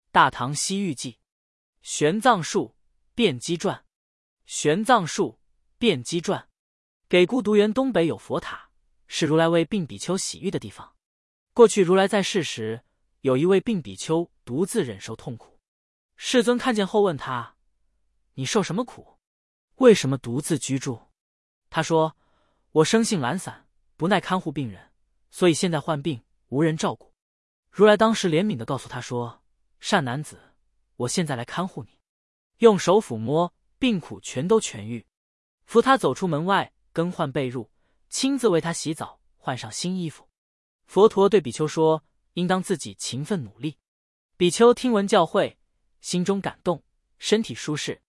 大唐西域记》。玄奘术辩机传。玄奘术辩机传。给孤独园东北有佛塔，是如来为并比丘洗浴的地方。过去如来在世时，有一位并比丘独自忍受痛苦。世尊看见后问他：你受什么苦？为什么独自居住？他说：我生性懒散，不耐看护病人，所以现在患病无人照顾。如来当时怜悯地告诉他说：善男子，我现在来看护你。用手抚摸，病苦全都痊愈。扶他走出门外，更换被褥，亲自为他洗澡，换上新衣服。佛陀对比丘说：应当自己勤奋努力。比丘听闻教诲，心中感动，身体舒适，